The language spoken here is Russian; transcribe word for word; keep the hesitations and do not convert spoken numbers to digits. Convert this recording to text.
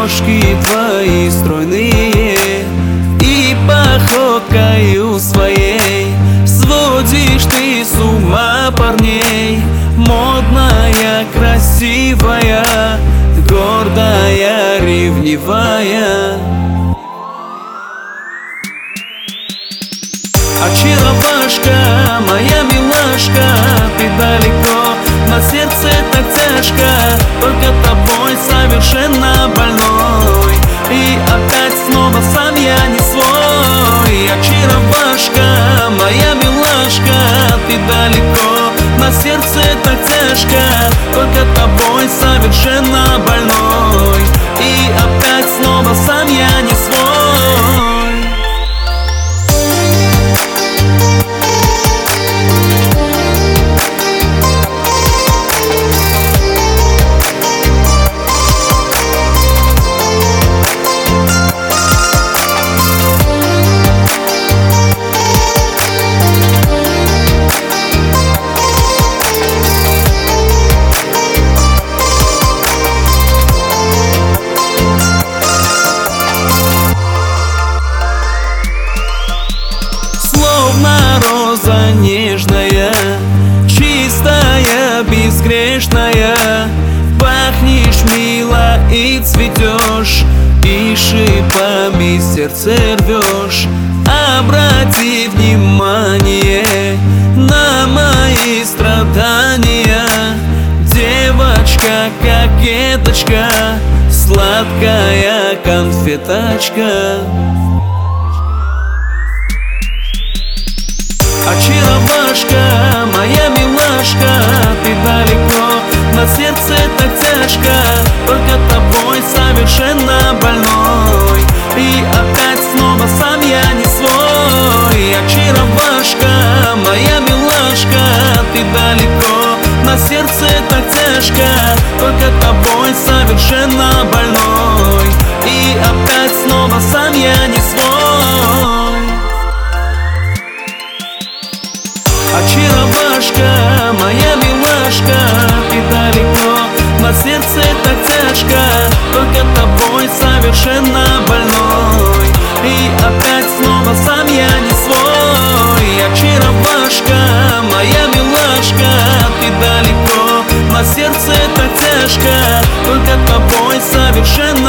ножки твои стройные, и походкою своей сводишь ты с ума парней. Модная, красивая, гордая, ревнивая. Очаровашка, моя милашка, ты далеко, на сердце так тяжко, только тобой совершенно больной. И опять снова сам я не свой. Очаровашка, моя милашка, ты далеко, на сердце так тяжко, только тобой совершенно больной. И опять снова сам я не свой. Роза нежная, чистая, безгрешная, пахнешь мило и цветешь, и шипами сердце рвешь. Обрати внимание на мои страдания, девочка, кокеточка, сладкая конфеточка. Очаровашка, моя милашка, ты далеко, на сердце так тяжко, только тобой совершенно больной. И опять снова сам я не свой. Очаровашка, моя милашка, ты далеко, на сердце так тяжко, только тобой совершенно больной. И опять снова сам я не свой. Очаровашка, моя милашка, ты далеко, на сердце так тяжко, только тобой совершенно больной. И опять снова сам я не свой. Очаровашка, моя милашка, ты далеко, на сердце так тяжко, только тобой совершенно